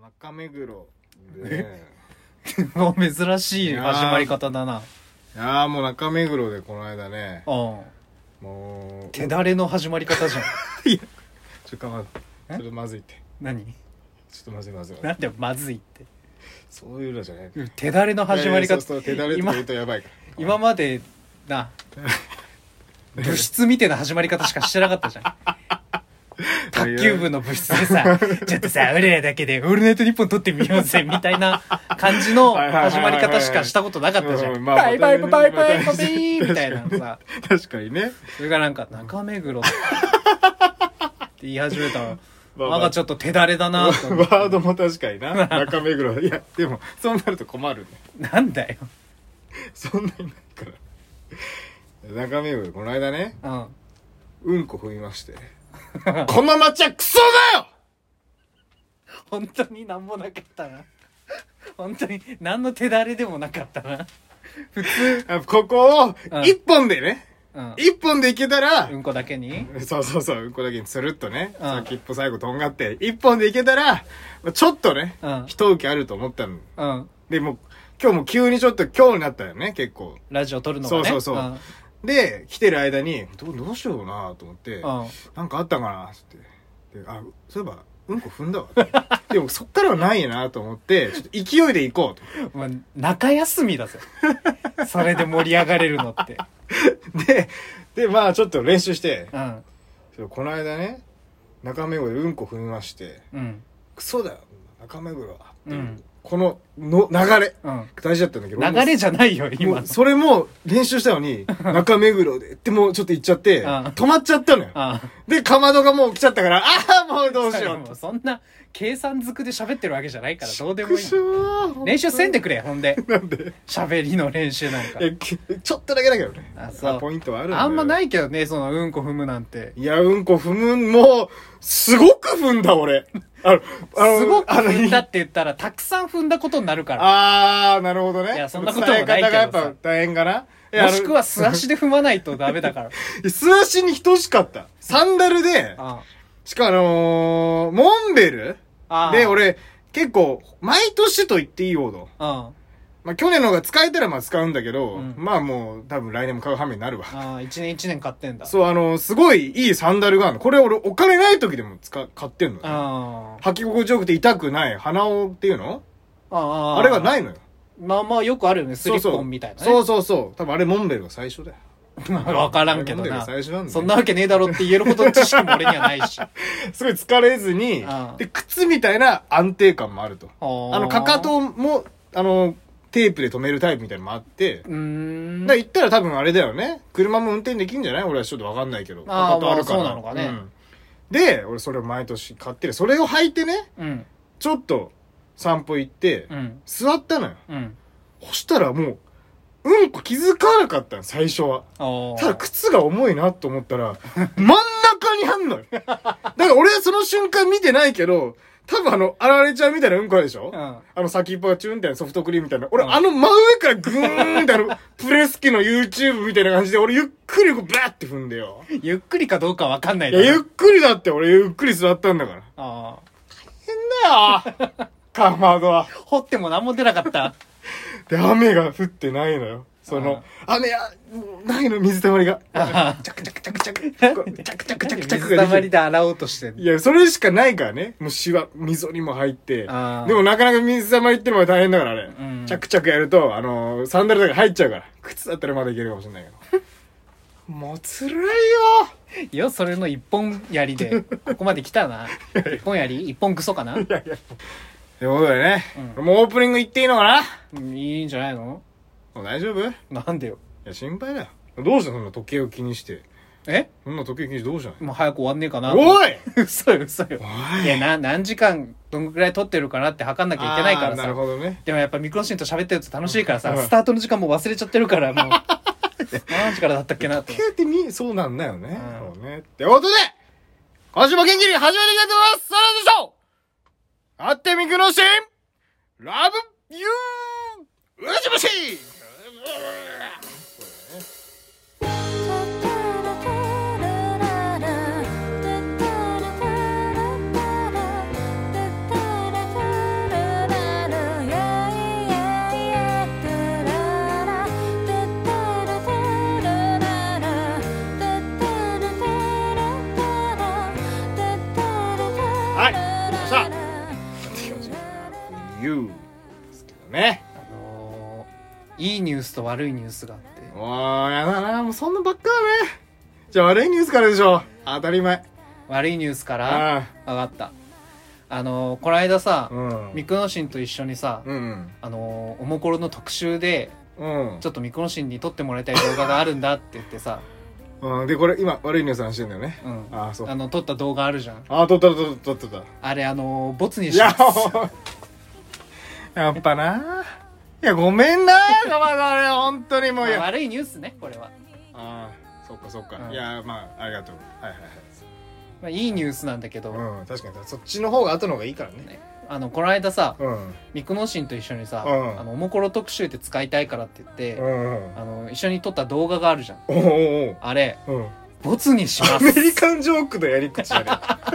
中目黒でもう珍しい始まり方だな。 いやーもう中目黒でこの間ね、 もう手だれの始まり方じゃん。 いやちょっとまずいって。 何？ ちょっとまずいなんでまずいって。 そういうのじゃない。 手だれの始まり方。 そう手だれって言うとやばいから。 今までな部室みたいな始まり方しかしてなかったじゃん。卓球部の部室でさ、ちょっとさ、俺らだけでオールナイトニッポン撮ってみようぜみたいな感じの始まり方しかしたことなかったじゃん。バイバイバイバイバイバイみたいなさ。 確かにね。 それがなんか中目黒って言い始めたら、なんかちょっと手だれだなと思って。 ワードも確かにな。中目黒。いやでもそうなると困るね。 なんだよ。 そんなにないから。中目黒この間ね、うんこ踏みまして。この街はクソだよ。 本当になんもなかったな。本当に何の手だれでもなかったな。普通ここを一本でね、一本でいけたら、 うんこだけに、 そううんこだけにつるっとね、先っぽ最後とんがって一本でいけたらちょっとね、一受けあると思ったの。でも今日も急にちょっと今日になったよね、結構ラジオ撮るのがね。 そうで来てる間にどうしようなと思って、なんかあったかなってで、そういえばうんこ踏んだわでもそっからはないなと思ってちょっと勢いで行こうと。 まあ、中休みだぜそれで盛り上がれるのってでまあちょっと練習して、この間ね中目黒でうんこ踏みまして、クソだよ中目黒はっていう、この流れ、大事だったんだけど、 流れじゃないよ今。 それも練習したのに中目黒でってもうちょっと行っちゃって止まっちゃったのよ。でかまどがもう来ちゃったから、もうどうしよう。 そんな計算づくで喋ってるわけじゃないからどうでもいい。練習せんでくれ。ほんでなんで喋りの練習なんかちょっとだけだけどね。 そうポイントはあるんだよ。 あんまないけどね、そのうんこ踏むなんて。 いやうんこ踏むもうすごく踏んだ俺。 すごく踏んだって言ったらたくさん踏んだことになるから。 なるほどね。 いやそんなこともないけどさ。 伝え方がやっぱ大変かな。 もしくは素足で踏まないとダメだから素足に等しかった。サンダルで、しかもモンベルで俺結構毎年と言っていいほど、まあ去年の方が使えたらまあ使うんだけど、まあもう多分来年も買う羽目になるわ。 一年買ってんだ。 そうすごいいいサンダルがあるの。これ俺お金ない時でも買ってんのよ。履き心地よくて痛くない鼻緒っていうの？あれがないのよ。 まあよくあるよね、スリッポンみたいなね。 そう多分あれモンベルが最初だよ。 わからんけどな。 最初なんだよ。 そんなわけねえだろって言えるほどの知識も俺にはないし。 すごい疲れずに、で靴みたいな安定感もあると。かかともテープで止めるタイプみたいなのもあって、言ったら多分あれだよね。車も運転できんじゃない？俺はちょっとわかんないけど。かかとあるから。 そうなのかね。 で、俺それを毎年買ってる。それを履いてね、ちょっと散歩行って、座ったのよ。そしたらもう、うんこ気づかなかったの、最初は。ただ靴が重いなと思ったら、真ん中にあんのよ。だから俺はその瞬間見てないけど、多分あられちゃうみたいなうんこあるでしょ？先っぽがチューンみたいなソフトクリームみたいな。俺真上からグーンってプレス機の YouTube みたいな感じで俺ゆっくりバーって踏んでよ。 ゆっくりかどうかわかんないな。いや、ゆっくりだって俺ゆっくり座ったんだから。大変だよかまどは。 掘っても何も出なかった。 で、雨が降ってないのよ。雨もうないの、水たまりが。チャクチャクチャクチャク。チャクチャクチャクチャクチャク。 水たまりで洗おうとしてる。 いや、それしかないからね。もう溝にも入って。でもなかなか水たまりってのは大変だからあれ。チャクチャクやると、サンダルとか入っちゃうから。靴だったらまだいけるかもしれないけど。もう辛いよ。 いや、それの一本槍で、ここまで来たな。一本槍？一本クソかな？いや。 ということでね、もうオープニング行っていいのかな？ いいんじゃないの？ もう大丈夫？なんでよ。 いや、心配だよ。どうしたそんな時計を気にして。そんな時計気にしてどうしたの？ もう早く終わんねえかな。 おい嘘よ。いや、何時間、どんぐらい撮ってるかなって測んなきゃいけないからさ。 なるほどね。 でもやっぱミクロシンと喋ってると楽しいからさ、スタートの時間も忘れちゃってるから、もう。何時からだったっけなって。 時計ってそうなんだよね。そうね。ってことで、今週も元気に始めていきたいと思います。さらでしょうあってミクロシンラブユーうじむしはい、できました。って感じ。言うですけどね。 いいニュースと悪いニュースがあって。 やだな、もうそんなばっかだね。じゃあ悪いニュースからでしょ。当たり前。 悪いニュースから分かった。この間さ、ミクノシンと一緒にさ、おもころの特集で、ちょっとミクノシンに撮ってもらいたい動画があるんだって言ってさ、 で、これ今悪いニュース話してんだよね。そう。 撮った動画あるじゃん。 撮った。 あれ、ボツにします。 やっぱな。いや、ごめんな。あれ、本当にもう。 悪いニュースね、これは。 そっか。いや、まあ、ありがとう。はい。 まあ、いいニュースなんだけど。 確かに、そっちの方が後の方がいいからね。 この間さ、ミクノシンと一緒にさ、おもころ特集で使いたいからって言って、一緒に撮った動画があるじゃん。あれ、ボツにします。 アメリカンジョークのやり口だね。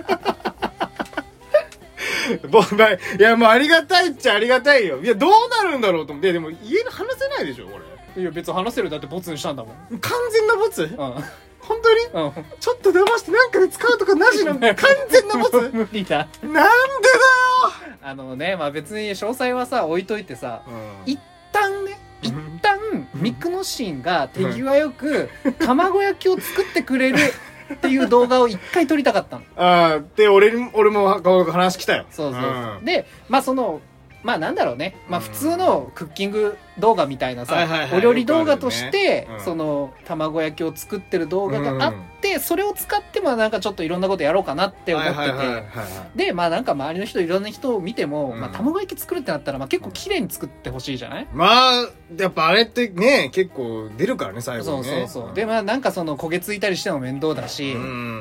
いや、もうありがたいっちゃありがたいよ。いや、どうなるんだろうと思って。でも家で話せないでしょ、これ。 いや、別に話せる。だってボツにしたんだもん。 完全なボツ？本当に？ちょっと騙してなんかで使うとかなしの完全なボツ？ 無理だ。 なんでだよ。まあ別に詳細はさ、置いといてさ、一旦ミクノシンが手際よく卵焼きを作ってくれるっていう動画を一回撮りたかったの。 で、俺も話来たよ。 そう。で、まあまあなんだろうね。まあ普通のクッキング動画みたいなさ、お料理動画として、卵焼きを作ってる動画があって、それを使ってまあなんかちょっといろんなことやろうかなって思ってて。で、まあなんか周りの人、いろんな人を見ても、まあ卵焼き作るってなったら、まあ結構綺麗に作ってほしいじゃない？ まあ、やっぱあれってね、結構出るからね、最後にね。 そう。で、まあなんか焦げついたりしても面倒だし、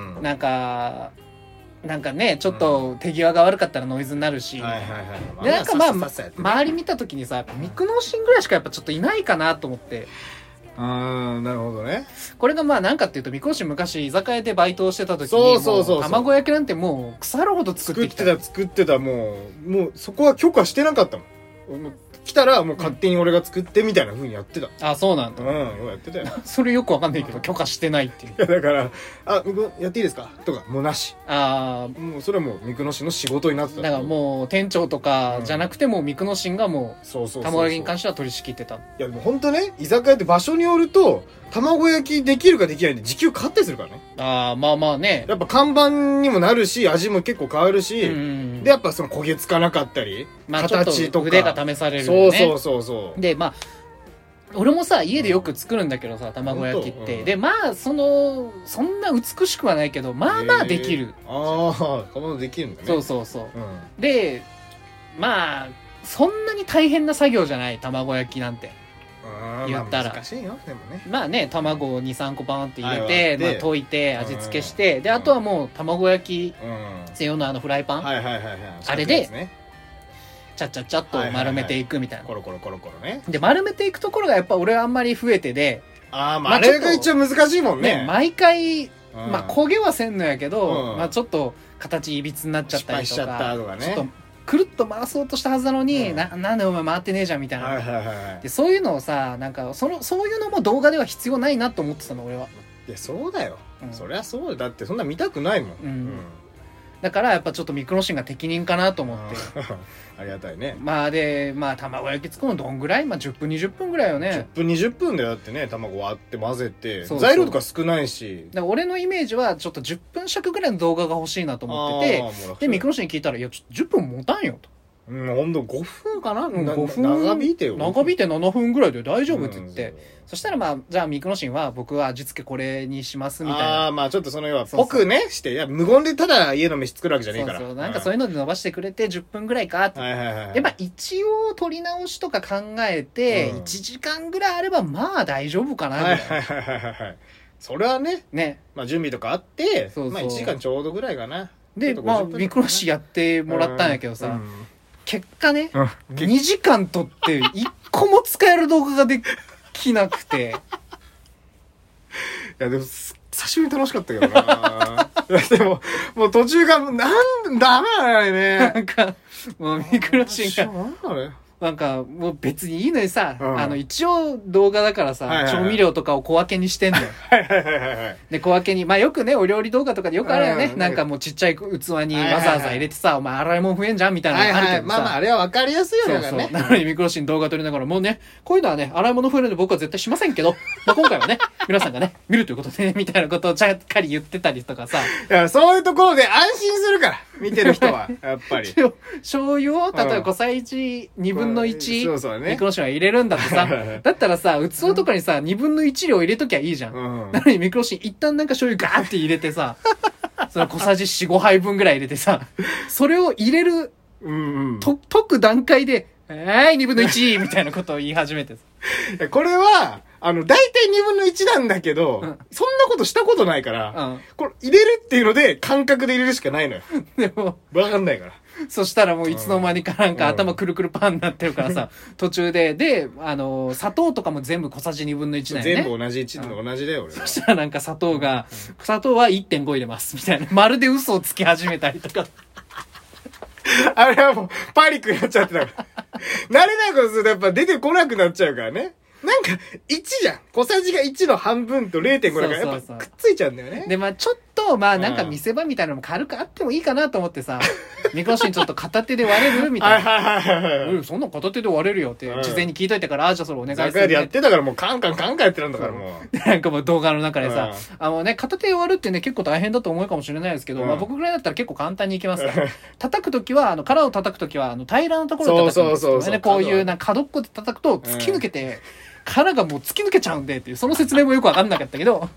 なんかね、ちょっと手際が悪かったらノイズになるし。で、なんかまあ、周り見た時にさ、ミクノシンぐらいしかやっぱちょっといないかなと思って。 なるほどね。 これがまあなんかっていうと、ミクノシン昔居酒屋でバイトをしてた時に、卵焼きなんてもう腐るほど作ってきた。 作ってた、もうそこは許可してなかったもん。来たらもう勝手に俺が作ってみたいな風にやってた。 そうなんだ。 やってたよ。 それよくわかんないけど、許可してないっていう。 いや、だから、やっていいですかとか、もうなし。もうそれはもうミクノシンの仕事になってた。 だからもう店長とかじゃなくてもミクノシンがもう、卵焼きに関しては取り仕切ってた。いや、でも本当ね、居酒屋って場所によると、卵焼きできるかできないんで時給変わったりするからね。 まあまあね。 やっぱ看板にもなるし、味も結構変わるし、で、やっぱ焦げつかなかったり、 形とか。腕が試されるよね。 そう。 で、まあ、俺もさ、家でよく作るんだけどさ、卵焼きって。で、まあ、そんな美しくはないけど、まあまあできる。 かまどできるんだね。 そう。で、まあ、そんなに大変な作業じゃない、卵焼きなんて。言ったら。 難しいよ、でもね。 まあね、卵を2、3個バーンって入れて、まあ溶いて、味付けして、で、あとはもう卵焼き専用のフライパン。あれで、ちゃっちゃっと丸めていくみたいな。 コロコロね。 で、丸めていくところがやっぱ俺はあんまり増えてで、 まああれが一応難しいもんね。 毎回、まあ焦げはせんのやけど、まあちょっと形いびつになっちゃったりとか、ちょっとくるっと回そうとしたはずなのに、なんでお前回ってねえじゃんみたいな。で、そういうのをさ、なんか、そういうのも動画では必要ないなと思ってたの、俺は。 いや、そうだよ。そりゃそうよ。だってそんな見たくないもん。 だからやっぱちょっとミクノシンが適任かなと思って。 ありがたいね。 まあ卵焼き作るのどんぐらい10分20分ぐらいよね。 10分20分でだってね、卵割って混ぜて、材料とか少ないし。 だから俺のイメージはちょっと10分尺ぐらいの動画が欲しいなと思ってて、で、ミクノシンに聞いたら、いや、ちょっと10分持たんよと。 ほんと5分かな 5分。 長引いてよ。 長引いて7分ぐらいで大丈夫って言って。そしたらまあ、じゃあミクノシンは僕は味付けこれにしますみたいな。 まあちょっとその要は、ぽくね、して、いや、無言でただ家の飯作るわけじゃねえから。 なんかそういうので伸ばしてくれて10分ぐらいかって。で、まあ一応取り直しとか考えて、1時間ぐらいあればまあ大丈夫かなぐらい。 それはね。 ね。 まあ準備とかあって、まあ1時間ちょうどぐらいかな。 で、まあミクノシンやってもらったんやけどさ、結果ね、2時間撮って1個も使える動画ができなくて。 いやでも久しぶりに楽しかったけどな。でももう途中がダメだね。 なんかもうミクノシンがなんか、もう別にいいのにさ、 うん一応動画だからさ、 はいはいはい調味料とかを小分けにしてんのよ。 はいはいはいはい。 で、小分けに、まあよくね、お料理動画とかでよくあるよね。 うんなんかもうちっちゃい器にわざわざ入れてさ、お前洗い物増えんじゃんみたいなのあるけどさ。 まあまあ、あれはわかりやすいよね。 そうそう。なのにミクロシン動画撮りながら、もうね、こういうのはね、洗い物増えるんで僕は絶対しませんけど、まあ今回はね、皆さんがね、見るということでね、みたいなことをちゃっかり言ってたりとかさ。 いや、そういうところで安心するから、見てる人は、やっぱり。 醤油を、例えば小さじ2分の1、 そうそうね。 ミクロシンは入れるんだってさ、だったらさ、器とかにさ、2分の1量入れときゃいいじゃん。なのにミクロシン一旦なんか醤油ガーって入れてさ、その小さじ4、5杯分ぐらい入れてさ、それを入れる、溶く段階で、2分の1みたいなことを言い始めてさ。これは、大体2分の1なんだけど、そんなことしたことないから、これ入れるっていうので感覚で入れるしかないのよ。 でも、 わかんないから。 そしたらもういつの間にかなんか頭くるくるパンになってるからさ、途中で、砂糖とかも全部小さじ2分の1なんよね。 全部同じ1の同じだよ、俺。 そしたらなんか砂糖は 1.5 入れます、みたいな。まるで嘘をつき始めたりとか。 あれはもう、パニックになっちゃってたから。慣れないことするとやっぱ出てこなくなっちゃうからね。なんか、1じゃん。小さじが1の半分と 0.5 だからやっぱくっついちゃうんだよね。 で、まあちょっと、まあなんか見せ場みたいなのも軽くあってもいいかなと思ってさ、ミクロシンちょっと片手で割れるみたいな。そんな片手で割れるよって事前に聞いといたから、じゃあそれお願いする、ね。 雑貨でやってたからもうカンカンやってるんだからもう。なんかもう動画の中でさ、片手で割るってね結構大変だと思うかもしれないですけど、まあ僕ぐらいだったら結構簡単にいきますから。叩くときは、殻を叩くときは、平らなところで叩くんですよね。こういうなんか角っこで叩くと突き抜けて、殻がもう突き抜けちゃうんでっていう、その説明もよくわかんなかったけど。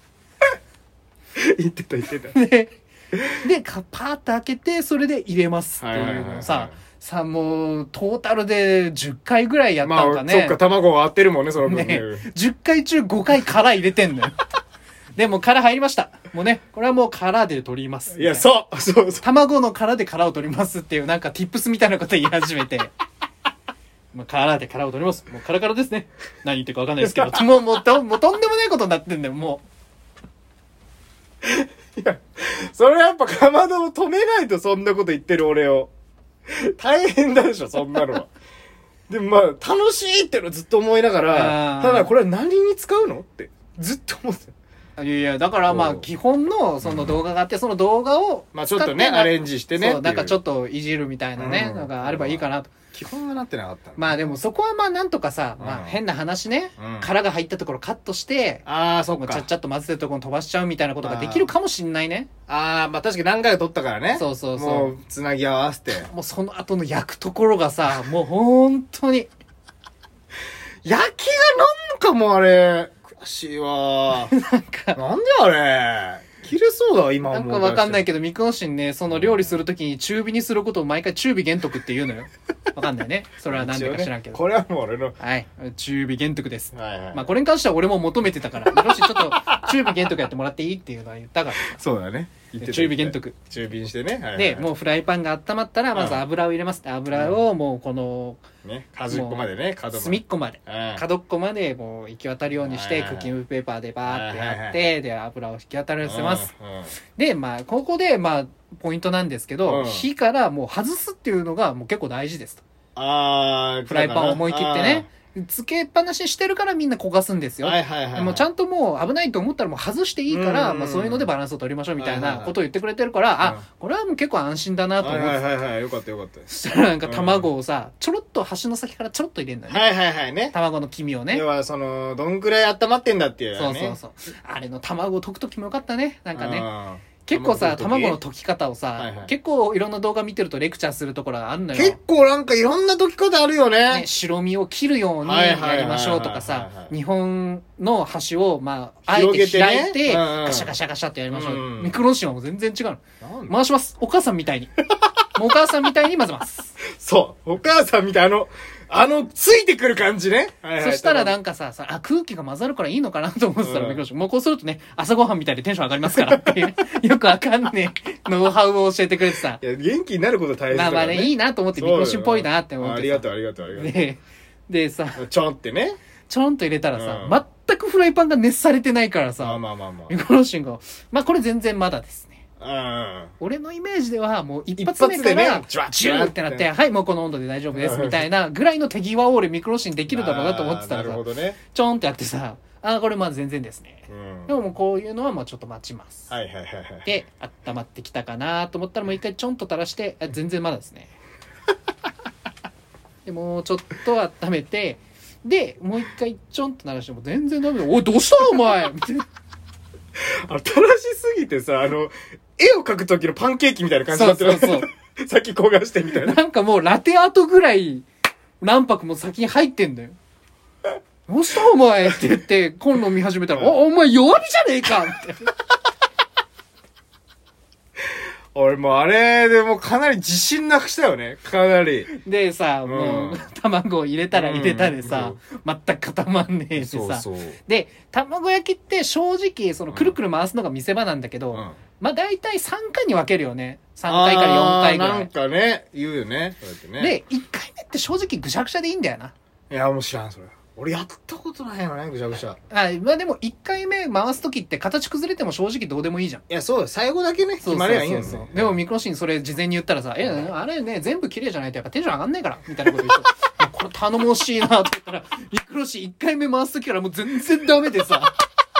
言ってた。 で、パーッと開けて、それで入れますっていうのをさ、もう、トータルで10回ぐらいやったんかね。 まあ、そっか、卵割ってるもんね、その分ね。 10回中5回殻入れてんのよ。でも殻入りました。もうね、これはもう殻で取ります。 いや、そう。 卵の殻で殻を取りますっていう、なんか tips みたいなこと言い始めて。殻で殻を取ります。もうカラカラですね。何言ってるか分かんないですけど。もうとんでもないことになってんだよ、もう。いや、それやっぱかまどを止めないとそんなこと言ってる俺を。大変だでしょ、そんなのは。でもまあ、楽しいってのずっと思いながら、ただこれは何に使うのってずっと思ってた。 いや、だからまあ、基本のその動画があって、その動画を、 まあちょっとね、アレンジしてね。 そう、なんかちょっといじるみたいなね、のがあればいいかなと。 基本はなってなかった。 まあでもそこはまあなんとかさ、まあ変な話ね、殻が入ったところカットして、 そっか。 ちゃっと混ぜてるところに飛ばしちゃうみたいなことができるかもしんないね。 まあ確かに何回か撮ったからね。 そう。 もう、つなぎ合わせて。 もうその後の焼くところがさ、もう本当に。 焼きがなんかもうあれ、悔しいわ。なんであれ切れそうだ、今なんかわかんないけど、ミクノシンね、その料理するときに中火にすることを毎回中火減徳って言うのよ。わかんないね。それはなんでか知らんけど。 これはもう俺の。 はい。中火減徳です。まあこれに関しては俺も求めてたから、ミクノシンちょっと中火減徳やってもらっていいっていうのは言ったから。 そうだね。 中火減徳。 中火にしてね。 で、もうフライパンが温まったら、まず油を入れます。油をもうこの、 ね、端っこまでね、 隅っこまで。角っこまでもう行き渡るようにして、クッキングペーパーでバーってやって、で、油を引き渡らせます。で、まあ、ここで、まあ、ポイントなんですけど、火からもう外すっていうのがもう結構大事ですと。フライパンを思い切ってね。つけっぱなししてるからみんな焦がすんですよ。もうちゃんともう危ないと思ったらもう外していいから、まあそういうのでバランスを取りましょうみたいなことを言ってくれてるから、これはもう結構安心だなと思って。 よかった。 そしたらなんか卵をさ、ちょろっと端の先からちょろっと入れるんだよね。ね。卵の黄身をね。 要はその、どんくらい温まってんだっていうね。 そう。あれの卵を溶くときもよかったね。なんかね。結構さ、卵の溶き方をさ、結構いろんな動画見てるとレクチャーするところがあるのよ。 結構なんかいろんな溶き方あるよね。 白身を切るようにやりましょうとかさ、日本の端をまあ、あえて開いて、ガシャガシャガシャってやりましょう。ミクロンシンはもう全然違うの。回します。お母さんみたいに。お母さんみたいに混ぜます。 そう。お母さんみたいついてくる感じね。 そしたらなんかさ、空気が混ざるからいいのかなと思ってたら、ミクロシン。もうこうするとね、朝ごはんみたいでテンション上がりますからっていう、よくわかんねえノウハウを教えてくれてさ。 いや、元気になること大切だからね。 まあね、いいなと思ってミクロシンっぽいなって思って。 ありがとう。 でさ、 ちょんってね。 ちょんと入れたらさ、全くフライパンが熱されてないからさ、ミクロシンが、まあこれ全然まだですね。 俺のイメージではもう一発目からジューってなって、はいもうこの温度で大丈夫ですみたいなぐらいの手際を俺ミクロシンできるだろうなと思ってたらさ、ちょんってやってさ、これまあ全然ですね、でももうこういうのはもうちょっと待ちます、で温まってきたかなと思ったらもう一回ちょんと垂らして、全然まだですねでもうちょっと温めて、でもう一回ちょんと鳴らしても全然ダメだ。おいどうしたお前みたいな新しすぎてさ、絵を描く時のパンケーキみたいな感じになってる。そう先焦がしてみたいな。 なんかもうラテアートぐらい卵白も先に入ってんだよ。どうしたお前って言ってコンロ見始めたら、お前弱火じゃねえかって俺もうあれでもうかなり自信なくしたよね。かなり。 でさ、もう卵を入れたら入れたでさ、全く固まんねえでさ。で、卵焼きって正直、そのくるくる回すのが見せ場なんだけど、まあ大体3回に分けるよね。3回から4回ぐらい。 なんかね、言うよね。そうやってね。 で、1回目って正直ぐしゃぐしゃでいいんだよな。 いや、もう知らん、それ。俺やったことないよね、ぐしゃぐしゃ。 まあでも1回目回すときって形崩れても正直どうでもいいじゃん。 いや、そう、最後だけね、決まりゃいいんですよ。 でもミクロシンそれ事前に言ったらさ、あれね、全部綺麗じゃないとやっぱテンション上がんないから、みたいなこと言って。これ頼もしいなって言ったら、ミクロシン1回目回すときからもう全然ダメでさ。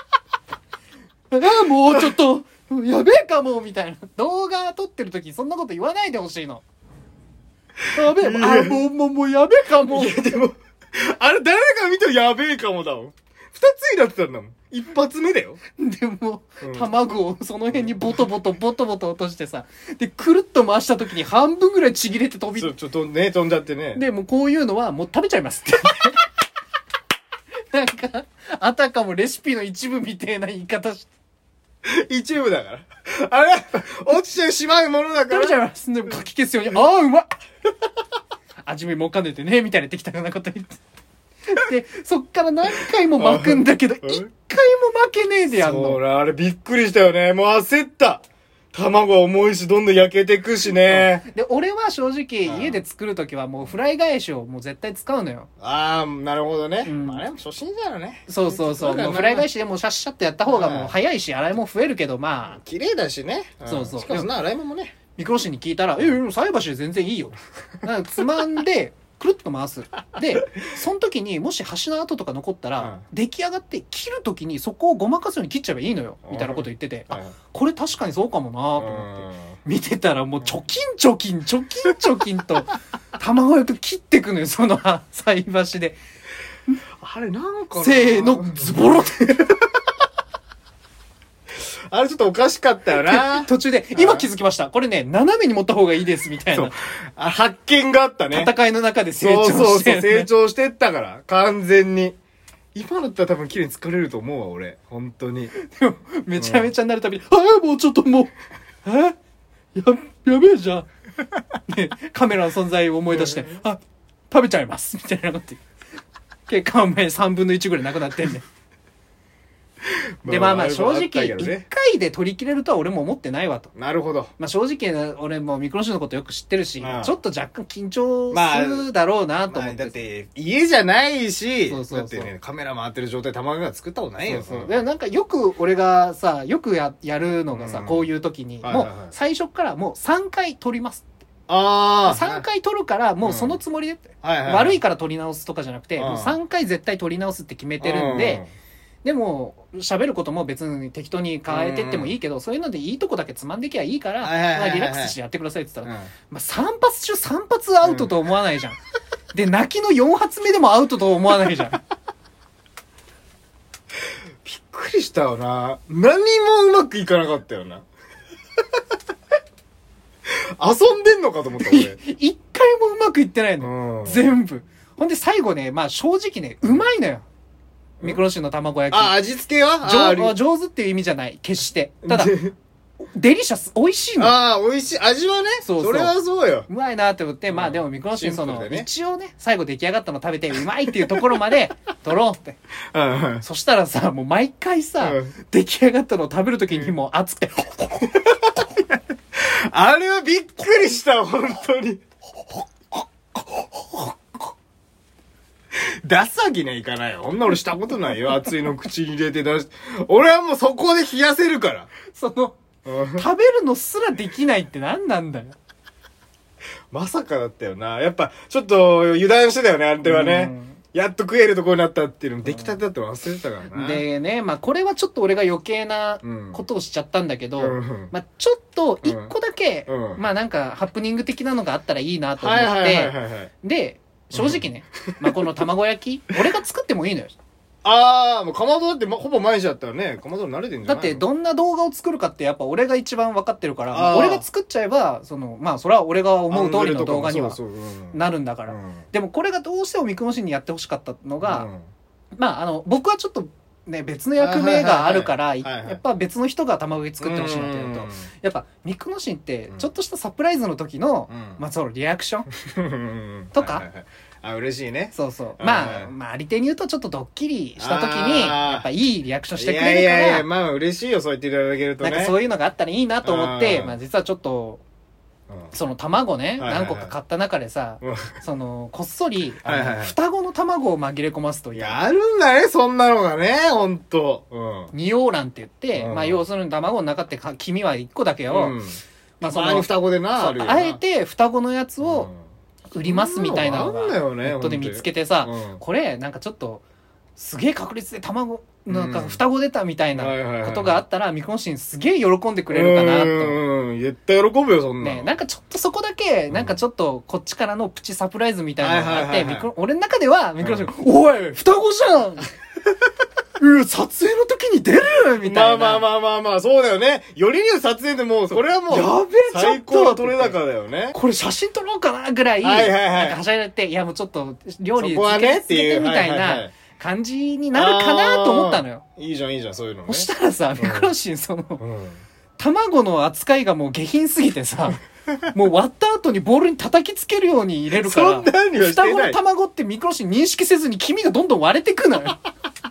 もうちょっと、やべえかも、みたいな。動画撮ってるときそんなこと言わないでほしいの。やべえ、もうやべえかも。 いや、でも、あれ誰か見てもやべえかもだもん。2つになってたんだもん。一発目だよ。 でも、卵をその辺にボトボト落としてさ、で、くるっと回した時に半分ぐらいちぎれて飛び、 ちょっとね、飛んじゃってね。 で、もうこういうのはもう食べちゃいますって。なんか、あたかもレシピの一部みたいな言い方して。 一部だから。あれ落ちてしまうものだから。 食べちゃいます。でも、かき消すように、うまっ味見も兼ねてね、みたいな適当なこと言って。で、そっから何回も巻くんだけど、一回も負けねえでやんの。 そうな、あれびっくりしたよね。もう焦った。卵は重いし、どんどん焼けてくしね。 で、俺は正直、家で作るときはもうフライ返しをもう絶対使うのよ。 なるほどね。まあでも初心者よね。 そう。もうフライ返しでもうシャッシャッとやった方がもう早いし、洗いも増えるけど、まあ。 綺麗だしね。 そう。 しかもそんな洗い物もね。 ミクロシンに聞いたら、菜箸で全然いいよ。なんかつまんで、くるっと回す。で、その時にもし端の跡とか残ったら、出来上がって切る時にそこをごまかすように切っちゃえばいいのよ。みたいなこと言ってて、これ確かにそうかもなと思って。見てたらもうチョキンと卵焼き切ってくのよ、その菜箸で。 あれなんかせーの、ズボロって。 あれちょっとおかしかったよな。 途中で、今気づきました。これね、斜めに持った方がいいです、みたいな。 発見があったね。 戦いの中で成長して、 そう、成長してったから。完全に。今だったら多分綺麗に作れると思うわ、俺。本当に。 でも、めちゃめちゃなるたびに、もうちょっともう、やべえじゃん。ね、カメラの存在を思い出して、食べちゃいます、みたいなこと言って。結果お前3分の1ぐらいなくなってんね。で、まあ正直、1回で取り切れるとは俺も思ってないわと。 なるほど。 まあ正直、俺もミクロシンのことよく知ってるし、ちょっと若干緊張するだろうなと思って。 だって、家じゃないし、だってね、カメラ回ってる状態で卵が作ったことないよ。 で、なんかよく俺がさ、よくやるのがさ、こういう時に、もう最初からもう3回撮ります。3回撮るからもうそのつもりで、悪いから撮り直すとかじゃなくて、もう3回絶対撮り直すって決めてるんで、でも喋ることも別に適当に変えてってもいいけど、そういうのでいいとこだけつまんできゃいいから、リラックスしてやってくださいって言ったら、3発中3発アウトと思わないじゃん。で、泣きの4発目でもアウトと思わないじゃん。びっくりしたよな。何もうまくいかなかったよな。遊んでんのかと思った俺。 一回もうまくいってないの。全部。ほんで最後ね、まあ正直ね、うまいのよ。ミクロシンの卵焼き。 味付けは上手っていう意味じゃない。決して。ただ、デリシャス、美味しいの。 美味しい。味はね。それはそうよ。 うまいなって思って、まあでもミクロシン一応ね、最後出来上がったの食べてうまいっていうところまで取ろうって。そしたらさ、もう毎回さ、出来上がったのを食べるときにもう熱くて。 あれはびっくりした、本当に。出すわけにはいかないよ。女俺したことないよ。熱いの口に入れて出し。俺はもうそこで冷やせるから。 食べるのすらできないって何なんだよ。 まさかだったよな。やっぱ、ちょっと油断してたよね、あれはね。やっと食えるところになったっていうのも出来たてだって忘れてたからな。 でね、まあこれはちょっと俺が余計なことをしちゃったんだけど、まあちょっと一個だけ、まあなんかハプニング的なのがあったらいいなと思って、で、正直ね、まあこの卵焼き、俺が作ってもいいのよ。 ああ、もうかまどだって、ほぼ毎日だったらね、かまど慣れてんじゃないの？ だってどんな動画を作るかってやっぱ俺が一番分かってるから、俺が作っちゃえば、まあそれは俺が思う通りの動画にはなるんだから。でもこれがどうしてもミクノシンにやってほしかったのが、まあ僕はちょっとね、別の役目があるから、やっぱ別の人が卵焼き作ってほしいなっていうのと、やっぱミクノシンってちょっとしたサプライズの時の、まあそのリアクションとか、 あ、嬉しいね。 そうそう。まあ、あり手に言うとちょっとドッキリした時に、やっぱいいリアクションしてくれるから。いや、 まあ嬉しいよ、そう言っていただけるとね。 なんかそういうのがあったらいいなと思って、まあ実はちょっと、その卵ね、何個か買った中でさ、こっそり、双子の卵を紛れ込ますという。 やるんだね、そんなのがね、ほんと。 二葉卵って言って、まあ要するに卵の中って黄身は1個だけを、 まあその双子でな、 あえて双子のやつを、売りますみたいなのがネットで見つけてさ、これなんかちょっとすげえ確率で卵なんか双子出たみたいなことがあったらミクノシンすげえ喜んでくれるかなと。 絶対喜ぶよそんな。 ね、なんかちょっとそこだけなんかちょっとこっちからのプチサプライズみたいなのがあって、俺の中ではミクノシンおい双子じゃん撮影の時に出るみたいな。 まあ、そうだよね。よりには撮影でもう、これはもう、 やべえ、 最高の撮れ高だよね。 これ写真撮ろうかなぐらい、なんかはしゃいでて、いやもうちょっと、料理続けてみたいな感じになるかなと思ったのよ。 いいじゃん、そういうのね。 そしたらさ、ミクノシン卵の扱いがもう下品すぎてさ、もう割った後にボウルに叩きつけるように入れるから、双子の卵ってミクノシン認識せずに黄身がどんどん割れてくのよ。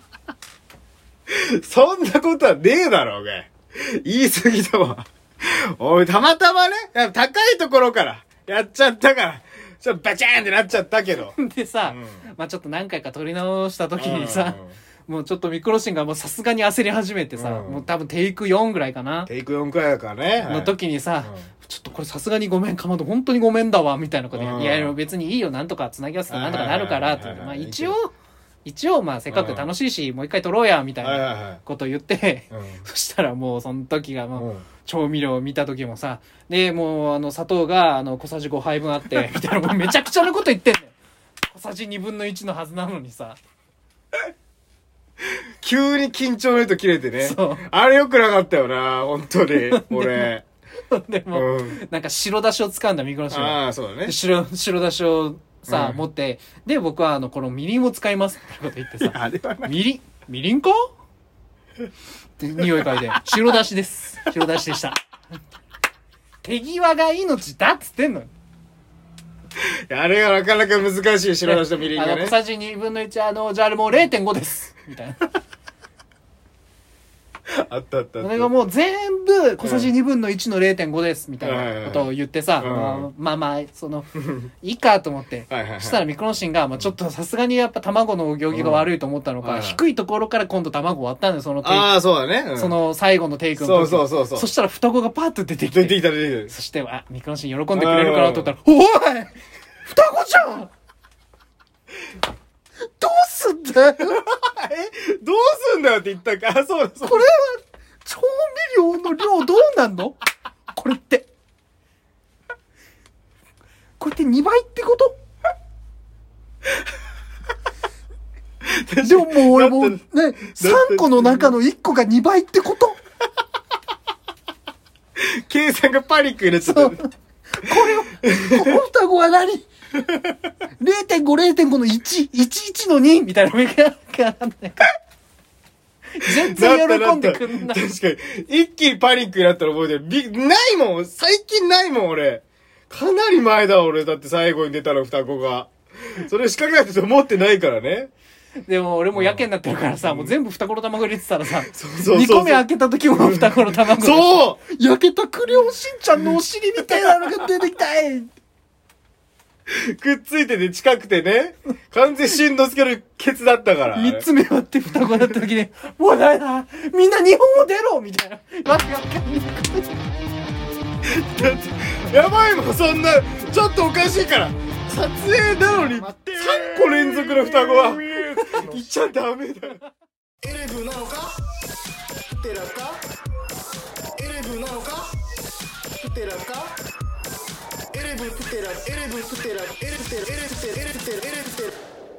そんなことはねえだろうが。言い過ぎだわ。おい、たまたまね、高いところからやっちゃったから、ちょっとバチーンってなっちゃったけど。 でさ、まあちょっと何回か撮り直した時にさ、もうちょっとミクノシンがもうさすがに焦り始めてさ、もう多分テイク4ぐらいかな。 テイク4くらいだからね。 の時にさ、ちょっとこれさすがにごめん、かまど本当にごめんだわ、みたいなことで、いや別にいいよ、なんとか繋ぎ合わせてなんとかなるから、って。まあ一応まあせっかく楽しいし、もう一回撮ろうやみたいなことを言って、そしたらもうその時がもう調味料を見た時もさ、でもう砂糖が小さじ5杯分あってみたいな、もうめちゃくちゃなこと言ってんだよ。小さじ2分の1のはずなのにさ、 急に緊張の糸切れてね。あれ良くなかったよな、本当に俺。 でも、なんか白だしを使うんだ、ミクノシンは。 ああ、そうだね。 白だしをさ、持って、で、僕はこのみりんを使いますってこと言ってさ、 あれはない。 みりんかって匂い嗅いで、白だしです。白だしでした。手際が命だっつってんのよ。 あれがなかなか難しい、白だしとみりんがね。 小さじ2分の1、じゃああれもう 0.5 です。みたいな。 あった。 それがもう全部小さじ2分の1の 0.5 ですみたいなことを言ってさ、まあいいかと思って、そしたらミクノシンが、まあちょっとさすがにやっぱ卵の行儀が悪いと思ったのか、低いところから今度卵割ったんだよ、そのテイク。 ああ、そうだね。 その最後のテイクの時。 そう。 そしたら双子がパーッと出てきて。 出てきた。 そして、ミクノシン喜んでくれるからと思ったら、おい双子じゃんどうすんだよどうすんだよって言ったか。そう。 これは、調味料の量どうなんのこれって。これって2倍ってことでももう俺もね、3個の中の1個が2倍ってこと計算がパニック入れちゃった。これを、この双子は何 ?0.5 の1、11の2みたいなのがなんだよ。全然喜んでくんない。 確かに。一気にパニックになったら覚えてる。ないもん。最近ないもん、俺。かなり前だ、俺。だって最後に出たの、双子が。それ仕掛けないと思ってないからね。 でも俺もやけになってるからさ、もう全部双子の卵入れてたらさ、2個目開けた時も双子の卵。 そう焼けたクレヨンしんちゃんのお尻みたいなのが出てきたいくっついてて近くてね。完全しんのすけるケツだったから。 三つ目割って双子だった時に、もうダメだみんな日本語出ろみたいな。わけわかんない。 やばいもん、そんな、ちょっとおかしいから。撮影なのに、3個連続の双子は、言っちゃダメだ。エレブなのかプテラかエレブなのかプテラかエレブプテラ、エレブプテラ、エレブプテラ、エレブプテラ、エレブプテラ、エレブプテラ、エレブプテラ。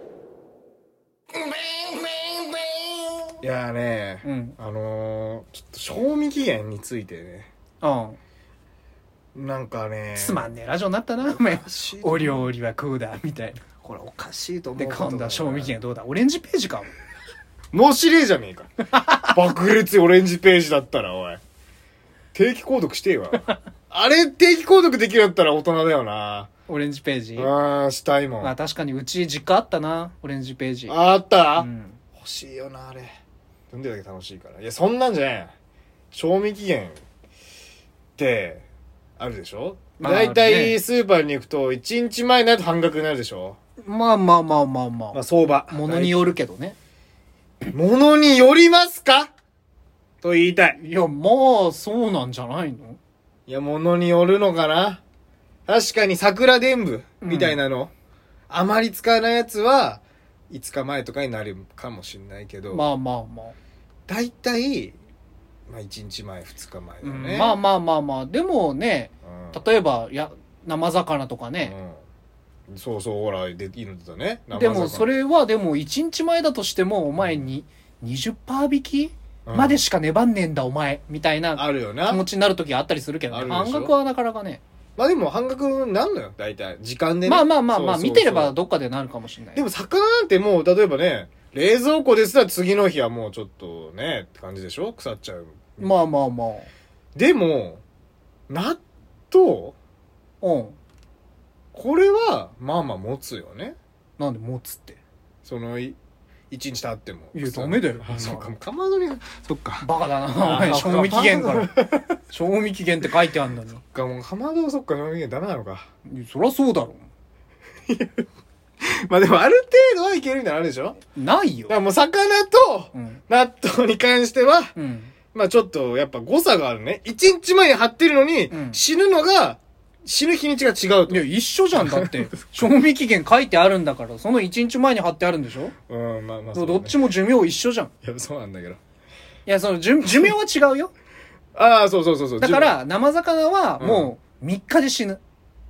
いやーね、ちょっと賞味期限についてね。なんかね。 つまんねえラジオになったな、お前。お料理はこうだ、みたいな。 これおかしいと思う。 で、今度は賞味期限どうだオレンジページか。 もう指令じゃねえか。爆裂オレンジページだったら、おい。定期購読してよ。あれ、定期購読できるんだったら大人だよな。 オレンジページしたいもん。 まあ確かにうち実家あったな、オレンジページ。 あった、 欲しいよな、あれ。読んでるだけ楽しいから。いや、そんなんじゃない。賞味期限って、あるでしょ、だいたいスーパーに行くと、1日前になると半額になるでしょ。 まあ、 相場。 ものによるけどね。 ものによりますかと言いたい。 いや、まあ、そうなんじゃないの？ いや、ものによるのかな。確かに桜伝舞みたいなの、あまり使わないやつは、5日前とかになるかもしれないけど。 まあ。 だいたい、まあ1日前、2日前だよね。 まあ。でもね、例えば、生魚とかね。 そう、ほら、いいのだね。 でも、それは、でも、1日前だとしても、お前に、20%引きまでしか粘んねえんだ、お前。みたいな、 あるよな。 気持ちになるときあったりするけどね。半額はなかなかね。 まあでも、半額なんのよ、大体。時間でね。 まあ、見てればどっかでなるかもしれない。 でも、魚なんてもう、例えばね、冷蔵庫ですら次の日はもうちょっとね、って感じでしょ？腐っちゃう。 まあ。 でも、納豆これは、まあ持つよね。 なんで持つって。 一日経っても。 いや、ダメだよ。 そうか、かまどに、そっか。 バカだな、お前。賞味期限から。賞味期限って書いてあんのに。 そっか、もうかまど、そっか、賞味期限ダメなのか。 そりゃそうだろ。 まあでも、ある程度はいけるみたいなのあるでしょ？ ないよ。 だからもう、魚と、納豆に関しては、まあちょっと、やっぱ誤差があるね。一日前に貼ってるのに、死ぬ日にちが違うと。 いや、一緒じゃん、だって。賞味期限書いてあるんだから、その一日前に貼ってあるんでしょ？ まあ、 どっちも寿命一緒じゃん。 いや、そうなんだけど。 いや、その寿命は違うよ。 そう。 だから、生魚はもう3日で死ぬ。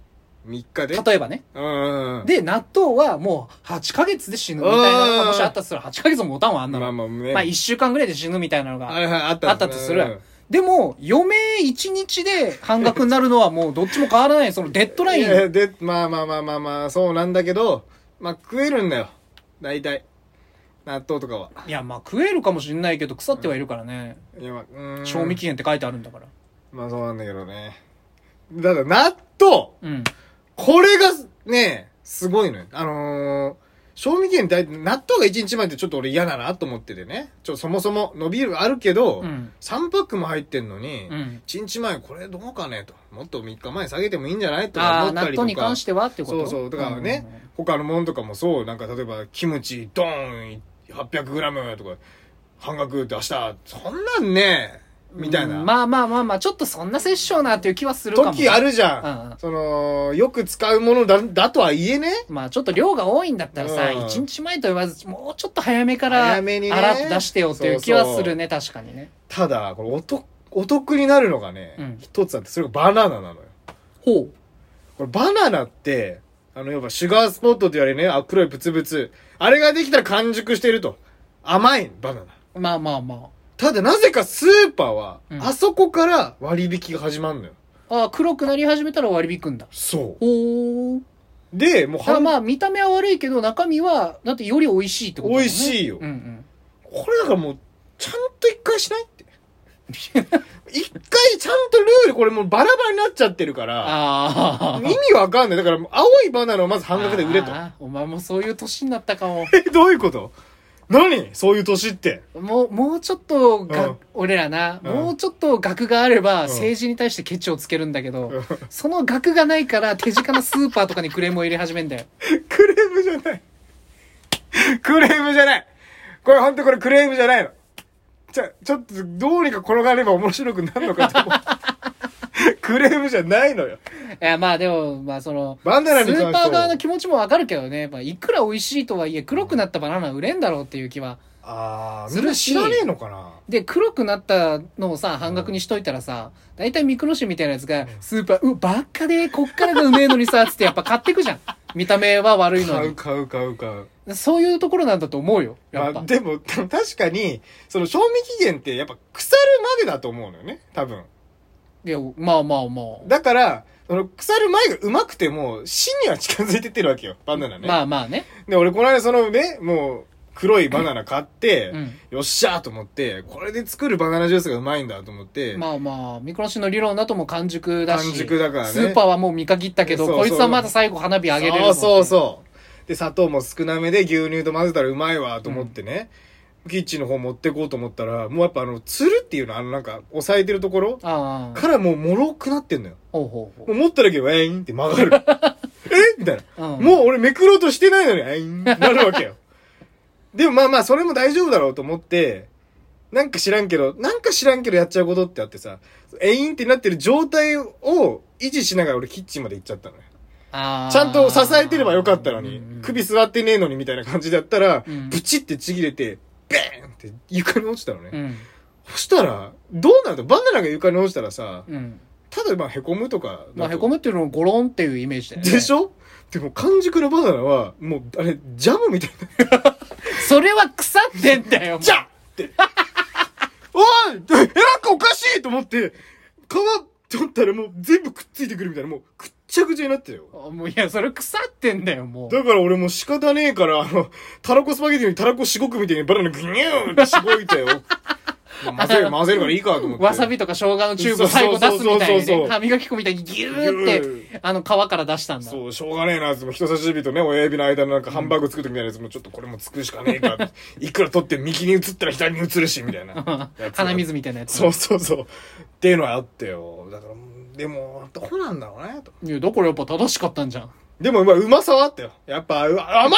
3日で？ 例えばね。で、納豆はもう8ヶ月で死ぬみたいなのがもしあったとする8ヶ月も持たんわ、あんなの。まあ1週間ぐらいで死ぬみたいなのがあったとする。でも、余命1日で半額になるのはもうどっちも変わらない。そのデッドライン。 まあ、そうなんだけど、まあ食えるんだよ。大体。納豆とかは。 いや、まあ食えるかもしれないけど腐ってはいるからね。賞味期限って書いてあるんだから。 まあそうなんだけどね。だから納豆、これがね、すごいのよ。賞味期限って納豆が1日前ってちょっと俺嫌だなと思っててね。そもそも伸びるあるけど、3パックも入ってんのに、1日前これどうかねと。もっと3日前下げてもいいんじゃないとか思ったりとか。 納豆に関してはってこと？ そう。だからね、他のものとかもそう、なんか例えばキムチドーン 800g とか、半額って明日、そんなんね、みたいな。 まあ、ちょっとそんな殺生なっていう気はするかも。 時あるじゃん。よく使うものだとはいえね。 まあちょっと量が多いんだったらさ、1日前と言わず、もうちょっと早めから洗って出してよっていう気はするね、確かにね。 ただ、これお得になるのがね、一つあって、それがバナナなのよ。 ほう。 これバナナって、要はシュガースポットって言われるね、黒いブツブツ。あれができたら完熟してると。甘いバナナ。 まあ。 ただなぜかスーパーは、あそこから割引が始まるのよ。 黒くなり始めたら割引くんだ。 そう。 ほー。 で、もうまあ見た目は悪いけど中身は、だってより美味しいってことだね。美味しいよ。これだからもう、ちゃんと一回しないって。一回ちゃんとルール、これもうバラバラになっちゃってるから、意味わかんない。だから青いバナナをまず半額で売れと。 お前もそういう年になったかも。 どういうこと？ 何そういう年って。 もうちょっと俺らな、もうちょっと額があれば政治に対してケチをつけるんだけど、その額がないから手近なスーパーとかにクレームを入れ始めんだよ。 クレームじゃない。クレームじゃない。これほんとこれクレームじゃないの。ちょっとどうにか転がれば面白くなるのかと思う。クレームじゃないのよ。 いや、まあでも、まあその、 バナナにスーパー側の気持ちもわかるけどね、まあいくら美味しいとはいえ黒くなったバナナ売れんだろうっていう気は。 みんな知らねえのかな。 で、黒くなったのをさ、半額にしといたらさ、だいたいミクロシみたいなやつが、スーパー、ばっかで、こっからがうめえのにさ、つってやっぱ買ってくじゃん。見た目は悪いのに。 買う。 そういうところなんだと思うよ。やっぱ。 でも、確かに、その賞味期限ってやっぱ腐るまでだと思うのよね。多分。 いや、まあ。 だから、その腐る前がうまくても、死には近づいてってるわけよ。バナナね。 まあね。 で、俺この間そのね、もう、黒いバナナ買って、よっしゃーと思って、これで作るバナナジュースがうまいんだと思って。 まあ、ミクロシの理論だともう完熟だし。 完熟だからね。 スーパーはもう見限ったけど、こいつはまだ最後花火あげれる。 そう。で、砂糖も少なめで牛乳と混ぜたらうまいわと思ってね。キッチンの方持ってこうと思ったら、もうやっぱつるっていうの、なんか、押さえてるところからもう脆くなってんのよ。もう持っただけで、ウェーンって曲がる。みたいな。もう俺めくろうとしてないのに、ウェーンなるわけよ。でもまあそれも大丈夫だろうと思って、なんか知らんけどやっちゃうことってあってさ、ウェーンってなってる状態を維持しながら俺キッチンまで行っちゃったのよ。ちゃんと支えてればよかったのに、首座ってねえのにみたいな感じだったら、ブチってちぎれて、ベーンって床に落ちたのね。そしたら、どうなるの？バナナが床に落ちたらさ、ただまあ凹むとか。 まあ凹むっていうのもゴロンっていうイメージだよね。 でしょ？でも完熟のバナナは、もうあれ、ジャムみたいな。 それは腐ってんだよ。 じゃって。おいなんかおかしいと思って、皮取ったらもう全部くっついてくるみたいな、もうくっちゃくちゃになってるよ。 もういや、それ腐ってんだよ、もう。 だから俺もう仕方ねえから、たらこスパゲティにたらこしごくみたいにバナナグニューってしごいたよ。混ぜるからいいかと思って。 わさびとか生姜のチューブを最後出すみたいにね。歯磨き粉みたいにギューって、皮から出したんだ。 そう、しょうがねえな、人差し指とね、親指の間のなんかハンバーグ作るときみたいなやつもちょっとこれも作るしかねえか。いくら取って右に移ったら左に移るし、みたいな。 鼻水みたいなやつ。 そう。っていうのはあってよ。だから、でも、どうなんだろうね、と。 いや、だからやっぱ正しかったんじゃん。 でも、うまさはあったよ。やっぱ、甘いよ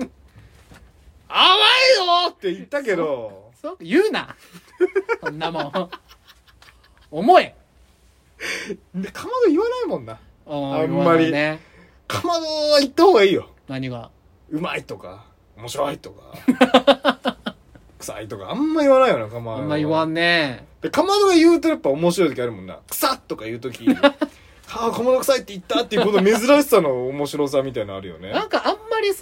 って言ったけど。 そう言うなそんなもん。重いで、かまど言わないもんな。あんまり。 ね、 かまどは言った方がいいよ。 何がうまいとか、面白いとか、臭いとか、あんま言わないよな、かまど。 あんま言わんね。 で、かまどが言うとやっぱ面白い時あるもんな。臭っとか言う時、かまど臭いって言ったっていうこと珍しさの面白さみたいなのあるよね。 なんかあんまり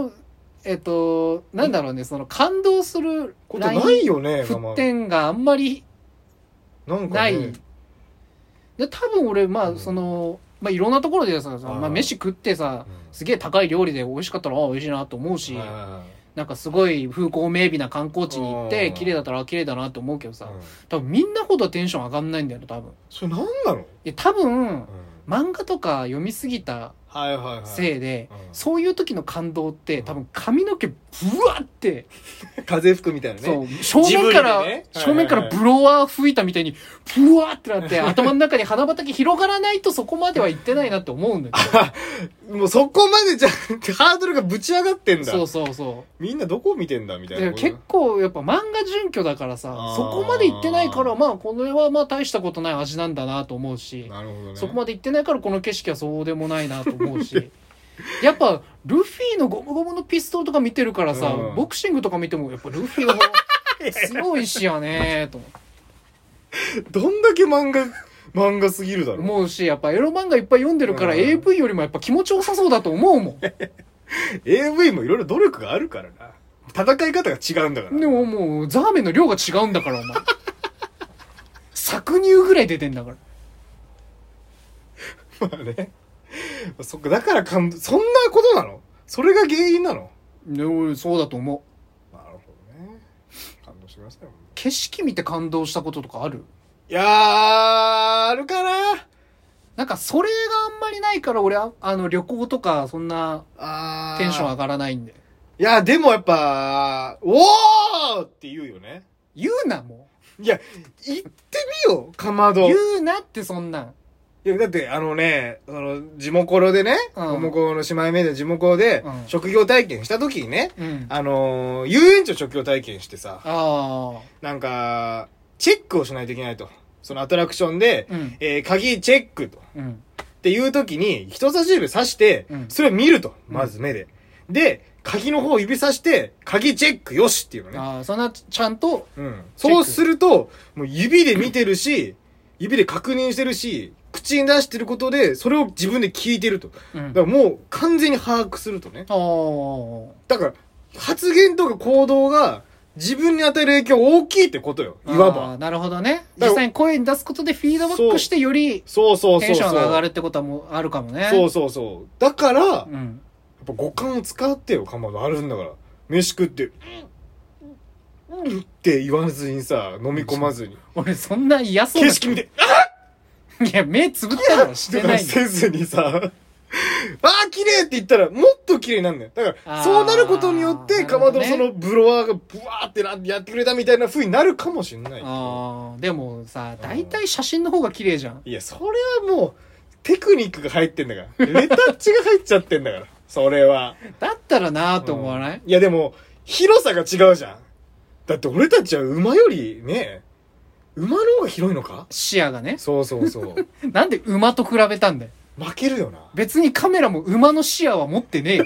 なんだろうね、感動することないよね、 沸点があんまりない。 ね、 で、多分俺、いろんなところでさ、飯食ってさ、すげえ高い料理で美味しかったら、美味しいなと思うし、なんかすごい風光明媚な観光地に行って、綺麗だったら綺麗だなと思うけどさ、多分みんなほどテンション上がんないんだよね、多分。 それなんなの？ いや、多分、漫画とか読みすぎたせいで、そういう時の感動って多分髪の毛ブワって、 風吹くみたいなね。 そう、正面からブロワー吹いたみたいにブワってなって頭の中に花畑広がらないとそこまでは行ってないなって思うんだけど。もうそこまでじゃハードルがぶち上がってんだ。 そう。 みんなどこを見てんだみたいな。 結構やっぱ漫画準拠だからさ、そこまで行ってないから、これは大したことない味なんだなと思うし、 なるほどね。 そこまで行ってないからこの景色はそうでもないなと思うし。やっぱルフィのゴムゴムのピストルとか見てるからさ、ボクシングとか見てもやっぱルフィの方が強いしやねと思う。どんだけ漫画すぎるだろう。 思うし、やっぱエロ漫画いっぱい読んでるから、AV よりもやっぱ気持ちよさそうだと思うもん。 AV もいろいろ努力があるからな。戦い方が違うんだから。 でももうザーメンの量が違うんだからお前。搾乳ぐらい出てんだから。 まあね。そっか、だからそんなことなの？それが原因なの？ で俺そうだと思う。なるほどね。感動してくださいよ。 景色見て感動したこととかある？ いやー、あるかな。 なんかそれがあんまりないから俺旅行とかそんなテンション上がらないんで。 いや、でもやっぱ、おーって言うよね。 言うな、もいや、言ってみよ、かまう。 ど。 言うなってそんなん。 いや、だって地元コロでね、 うん地元コロの姉妹目で地元コロで、 うん職業体験した時にね、 うん。 遊園地を職業体験してさ、 あなんか、チェックをしないといけないと。そのアトラクションで、 あ。うん。 鍵チェックと。 うん。 っていう時に、人差し指さしてうん、 それを見ると。 うんまず目で。で、鍵の方を指さして、鍵チェックよしっていうのね。 ああ、そんなちゃんと、 うん。 チェックそうすると、もう指で見てるし、指で確認してるし、口に出してることで、それを自分で聞いてると。 うん。 だからもう完全に把握するとね。 ああ。 だから、発言とか行動が自分に与える影響大きいってことよ。いわあばー。なるほどね。 だから実際に声に出すことでフィードバックしてよりそうそうそうそう。 テンションが上がるってことはもうあるかもね。 そうそうそう。だから、やっうん。 ぱ五感を使ってよ、かまどあるんだから。飯食って、うんって言わずにさ、飲み込まずに。 俺そんな嫌そうな。 景色見て、 いや、目つぶったりはしてないんだよ。 せずにさ、あー綺麗って言ったらもっと綺麗になるんだよ。だから、 あーそうなることによって、かまどのそなるほどのブロワーがブワーってなってやってくれたみたいな風になるかもしんない。 ああ、でもさ、大体写真の方が綺麗じゃん。 いや、それはもう、テクニックが入ってんだから。レタッチが入っちゃってんだから。それは。 だったらなーと思わない、 いや、でも、広さが違うじゃん。だって俺たちは馬よりね、馬の方が広いのか。 視野がね。 そうそうそう。 なんで馬と比べたんだよ。 負けるよな。 別にカメラも馬の視野は持ってねえよ。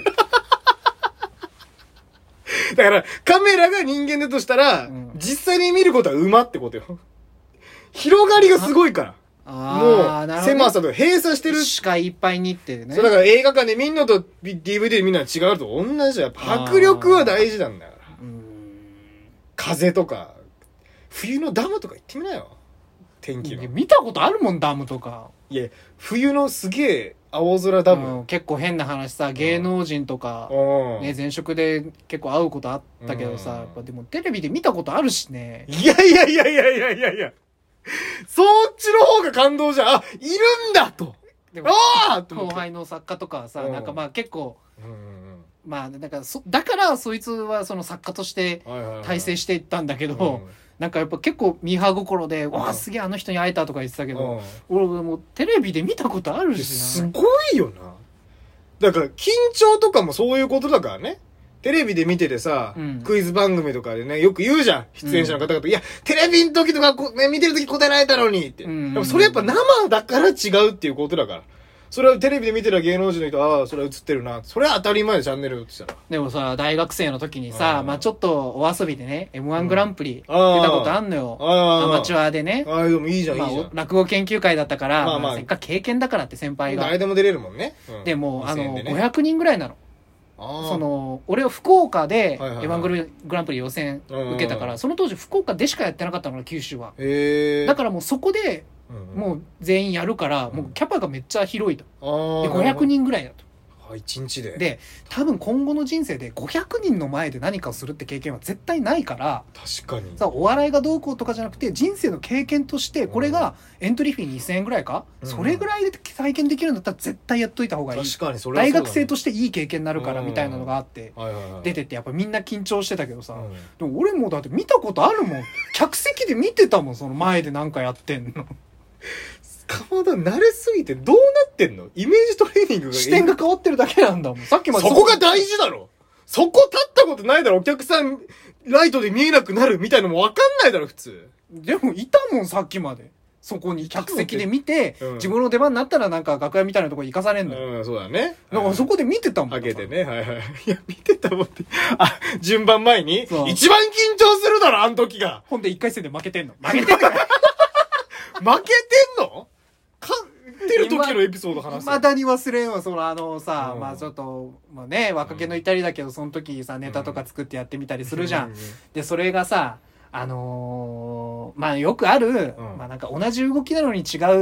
だから、カメラが人間だとしたら、 うん実際に見ることは馬ってことよ。広がりがすごいから。 ああ、 もう、 なるほどね。 狭さと閉鎖してる。 視界いっぱいにってね。 そうだから映画館で見んのと DVD で見るのは違うと同じじゃん。やっぱ迫力は大事なんだから。 うーん。 風とか、冬のダムとか行ってみなよ。天気の。 いや見たことあるもん、ダムとか。 いや、冬のすげえ青空ダム。 うん結構変な話さ、芸能人とか、 うんね、前職で結構会うことあったけどさ、 うんやっぱでもテレビで見たことあるしね。 いやいやいやいやいやいやいや。そっちの方が感動じゃん。あ、いるんだと。 でもああと思って。 後輩の作家とかはさ、 うんなんかまあ結構、 うんまあ、だからだからそいつはその作家としてはいはいはい大成していったんだけど、 うんなんかやっぱ結構ミーハー心で、わあすげえあの人に会えたとか言ってたけど、俺もうテレビで見たことあるしな。 すごいよな。だから緊張とかもそういうことだからね。テレビで見ててさ、 うんクイズ番組とかでね、よく言うじゃん。出演者の方々。いや、テレビの時とかね、見てる時答えられたのにって。 うんでもそれやっぱ生だから違うっていうことだから。それはテレビで見てる芸能人の人、ああ、それは映ってるな。それは当たり前でチャンネルってしたら。 でもさ、大学生の時にさ、まあちょっとお遊びでね、M1 グランプリ出たことあんのよ。アマチュアでね。 ああ、でもいいじゃん、いいまあじゃん。 落語研究会だったから、 まあまあせっかく経験だからって先輩が。 誰でも出れるもんね。うんでも、 2000円でね 500人ぐらいなの。 ああその、俺は福岡ではいはいはい M1 グランプリ予選受けたから、その当時福岡でしかやってなかったの、九州は。 へえ。 だからもうそこでうんもう全員やるから、もうキャパがめっちゃ広いと。で、 ああ。 500人ぐらいだと。 あ、1日で。 で、多分今後の人生で500人の前で何かをするって経験は絶対ないから、 確かに。 さ、お笑いがどうこうとかじゃなくて、人生の経験として、これがエントリーフィー2000円ぐらいか、 うんそれぐらいで体験できるんだったら絶対やっといた方がいい。 確かに、それはそうだね大学生としていい経験になるからみたいなのがあって、 はいはいはい。 出てってやっぱみんな緊張してたけどさ、 うんでも俺もだって見たことあるもん。客席で見てたもん、その前でなんかやってんの。 かまど慣れすぎてどうなってんの？イメージトレーニングが。 視点が変わってるだけなんだもん。さっきまでそこが大事だろ。そこ立ったことないだろ。お客さん、ライトで見えなくなるみたいのもわかんないだろ、普通。 でもいたもん、さっきまで。そこに客席で見て、 うん自分の出番になったらなんか楽屋みたいなとこ行かされんのよ。 うん、そうだね。 だからそこで見てたもん。 開けてね。はいはい。いや、見てたもんって。あ、順番前にそう一番緊張するだろ、あの時が。 ほんで1回戦で負けてんの。負けてんの負けてんの？勝ってる時のエピソード話す。 まだに忘れんわ、そのさ、 うんまあちょっと、まあね、若気の至りだけど、その時さ、ネタとか作ってやってみたりするじゃん。で、それがさ、まあよくある、 うんまあなんか同じ動きなのに違う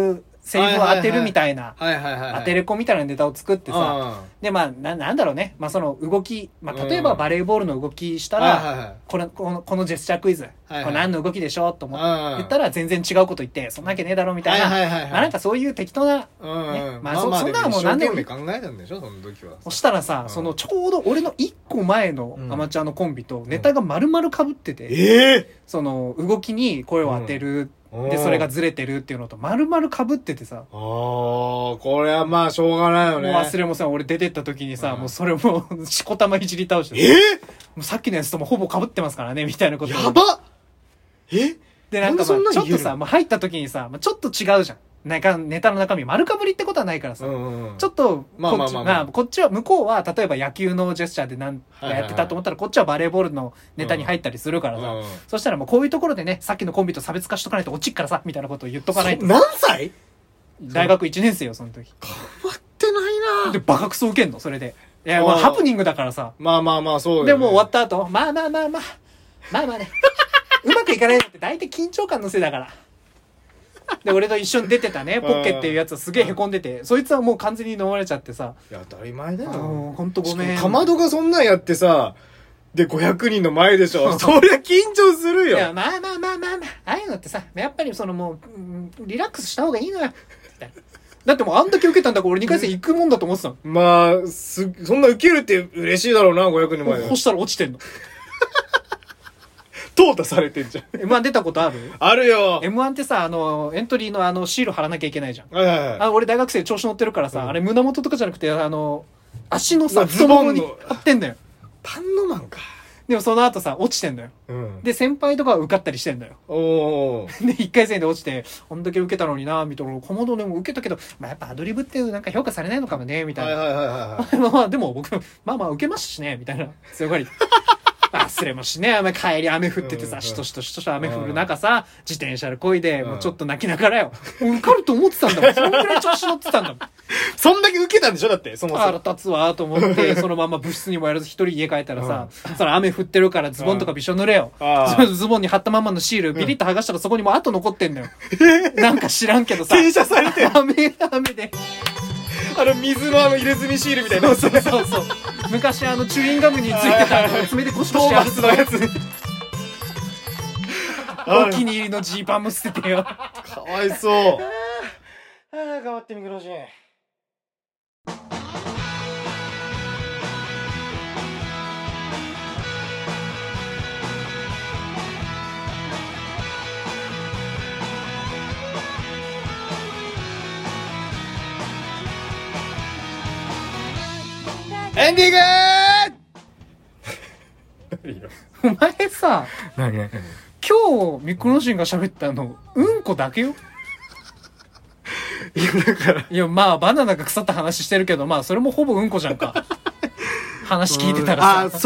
セリフを当てるみたいな、 はいはいはい。 当てれこみたいなネタを作ってさ、で、まあ、なんだろうね。まあ、その動き、まあ、例えばバレーボールの動きしたら、このジェスチャークイズ、これ何の動きでしょと思って言ったら全然違うこと言って、そんなわけねえだろみたいな。まあ、なんかそういう適当な、ね。まあ、そんなのも何でも。 一生懸命考えたんでしょ、その時は。 そしたらさ、そのちょうど俺の一個前のアマチュアのコンビとネタが丸々被ってて、その動きに声を当てる、で、それがずれてるっていうのと丸々被っててさ。 これはまあしょうがないよね。 もう忘れもさ、俺出てった時にさ、もうそれもしこたまいじり倒して。もうさっきのやつともほぼ被ってますからね、みたいなこと。 やばっで、なんかまあ、ちょっとさ、もう入った時にさ、ちょっと違うじゃん。なんかネタの中身丸かぶりってことはないからさ、ちょっとこっちは向こうは例えば野球のジェスチャーでなんかやってたと思ったらこっちはバレーボールのネタに入ったりするからさ、そしたらもうこういうところでね、さっきのコンビと差別化しとかないと落ちっからさみたいなことを言っとかないと。 何歳？ 大学1年生よその時。 変わってないな。 でバカクソ受けんのそれで。いやまあハプニングだからさ。 まあそうだよね。 でもう終わった後まあねうまくいかないのって大体緊張感のせいだから。で俺と一緒に出てたねポッケっていうやつはすげえへこんでて、そいつはもう完全に飲まれちゃってさ。 いや当たり前だよ。 ほんとごめん。 かまどがそんなんやってさ、で500人の前でしょ。そりゃ緊張するよ。 いやまあああいうのってさ、やっぱりそのもうリラックスした方がいいのよ。だってもうあんだけ受けたんだから俺2回戦行くもんだと思ってたの。 まあそんな受けるって嬉しいだろうな、500人前で。 そしたら落ちてんの。 淘汰されてんじゃん。 M1 出たことある？ あるよ。 M1 ってさ、エントリーのシール貼らなきゃいけないじゃん。 はい。 俺大学生調子乗ってるからさ、あれ胸元とかじゃなくて、足のさ、太ももに貼ってんだよ。 パンのマンか。 でもその後さ、落ちてんだよ。で、先輩とかは受かったりしてんだよ。で、1回戦で落ちて、あんだけ受けたのになみたいな、コモドでも受けたけど、まあやっぱアドリブってなんか評価されないのかもね、みたいな。まあでも僕、まあ受けましたしね、みたいな。強がり。忘れもしね、帰り雨降っててさ、しとしと雨降る中さ、自転車で漕いで、もうちょっと泣きながらよ。受かると思ってたんだもん。そのぐらい調子乗ってたんだもん。 そんだけ受けたんでしょだって、そもそも。 腹立つわと思って、そのまま部室にもやらず一人家帰ったらさ、その雨降ってるからズボンとかびしょ濡れよ。ズボンに貼ったままのシール、ビリッと剥がしたらそこにも跡残ってんだよ。なんか知らんけどさ。 転写されてる。 雨で。 水の入れ墨シールみたいな。 そう。昔チューインガムについてた爪でゴシゴシやるのやつ。 お気に入りのジーパンも捨ててよ。 かわいそう。頑張ってみくろしい。エンディングお前さ、 何今日ミクロシンが喋ったのうんこだけよ。 いやだから、 いやまあバナナが腐った話してるけど、まあそれもほぼうんこじゃんか。話聞いてたらさ。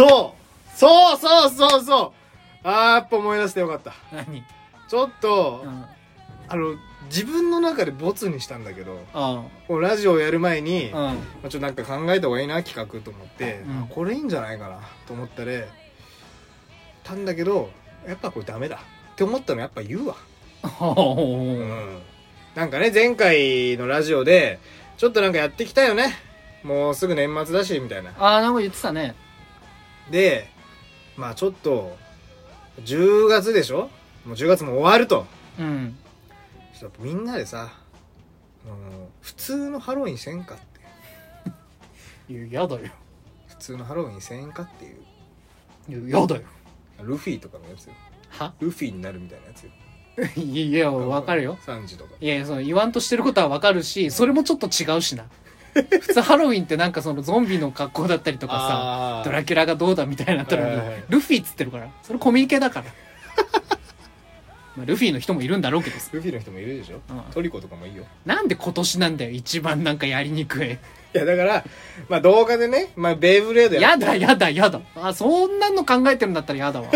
そうやっぱ思い出してよかった。 何？ ちょっと、自分の中でボツにしたんだけど、このラジオをやる前に、ちょっとなんか考えた方がいいな企画と思って、これいいんじゃないかなと思ったたんだけど、やっぱこれダメだって思ったのやっぱ言うわ。なんかね、前回のラジオでちょっとなんかやってきたよね、もうすぐ年末だしみたいな。 なんか言ってたね。 でまあちょっと10月でしょ、もう10月も終わると、ちょっとみんなでさ、普通のハロウィンせんかっていう。いや、やだよ。 普通のハロウィンせんかっていう。 いや、やだよ。 ルフィとかのやつよ。ルフィになるみたいなやつよ。 いや、わかるよ。 3時とか。 いや、言わんとしてることはわかるし、それもちょっと違うしな。普通ハロウィンってなんかそのゾンビの格好だったりとかさ、ドラキュラがどうだみたいになったら、ルフィっつってるから、それコミケだから。まあ、ルフィの人もいるんだろうけどさ。 ルフィの人もいるでしょ、トリコとかもいいよ。 なんで今年なんだよ、一番なんかやりにくい。 いやだから、まあ動画でね、まあベイブレードやって。やだ。そんなの考えてるんだったらやだわ。